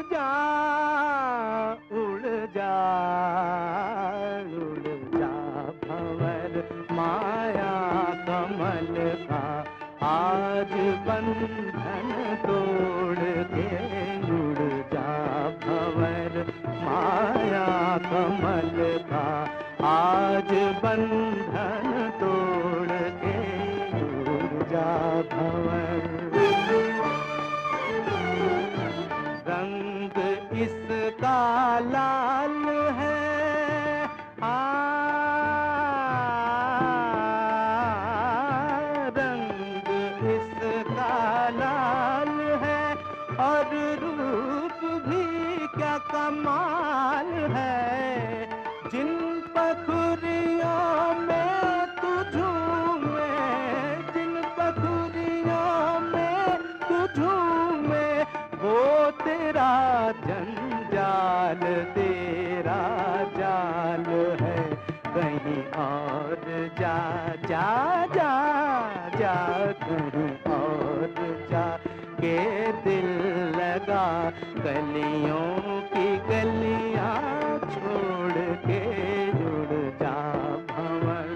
जा उड़ जा उड़ जा भंवर माया कमल का आज बंधन तोड़ के उड़ जा भंवर माया कमल का आज बंधन तोड़ के उड़ जा भंवर। रंग इसका लाल है रंग इसका लाल है और रूप भी क्या कमाल है। जिन पखुरियों में तू झूमे जिन पखुरियों में तू झूमे वो तेरा जंजाल तेरा जाल है। कहीं और जा जा जा जा कहीं और जा के दिल लगा गलियों की गलियां छोड़ के उड़ जा भंवर।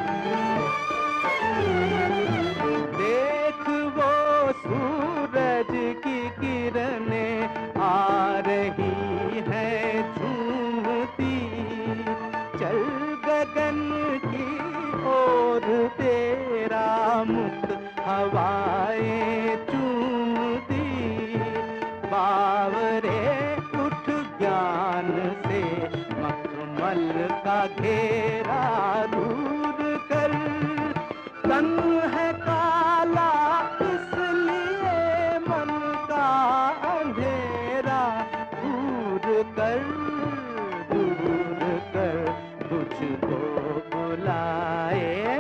देख वो सूरज की किरणें आ रही है झूमती चल गगन की ओर तेरा मुख हवाएं चूमती। बावरे उठ ज्ञान से मखमल का घेरा दूर कर। तन है काला इसलिए मन का अंधेरा दूर कर तुझको बुलाए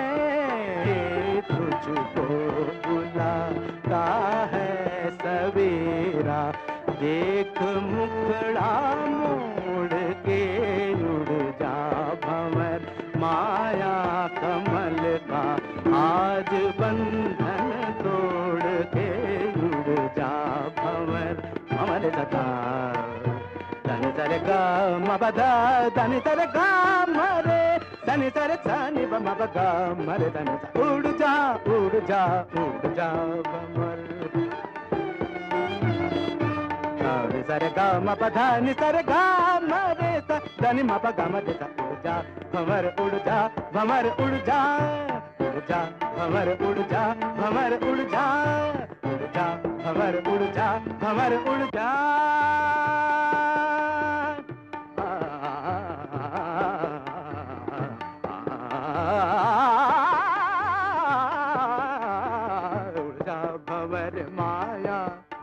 तुझको बुलाता है सवेरा। देख मुखड़ा मोड़ के उड़ जा भंवर माया कमल का आज बंधन तोड़ के उड़ जा भंवर। भंवर सदा धन सर गा मबधा धन सर गा मरे धन सर धनि बमबगा मरे धन उड़ जा भंवर। धनि सर गा मबधा नि सर गा मरे धनि मबगा मरे उड़ जा भंवर उड़ जा भंवर उड़ जा भंवर उड़ जा भंवर उड़ जा भंवर उड़ जा भंवर उड़ जा। उड़ जा भंवर माया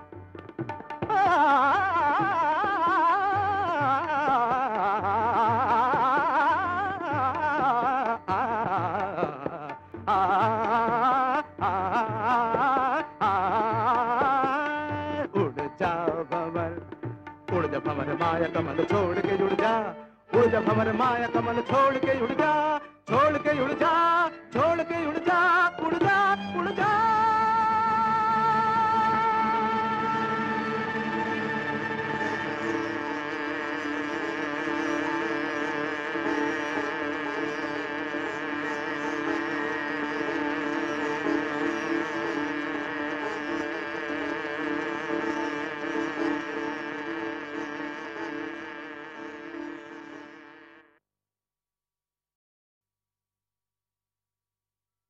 उड़ जा भंवर माया कमल छोड़ के उड़ जा उड़ जा भंवर माया कमल छोड़ के उड़ जा छोड़ के उड़ जा छोड़ के उड़ जा उड़ जा उड़ जा।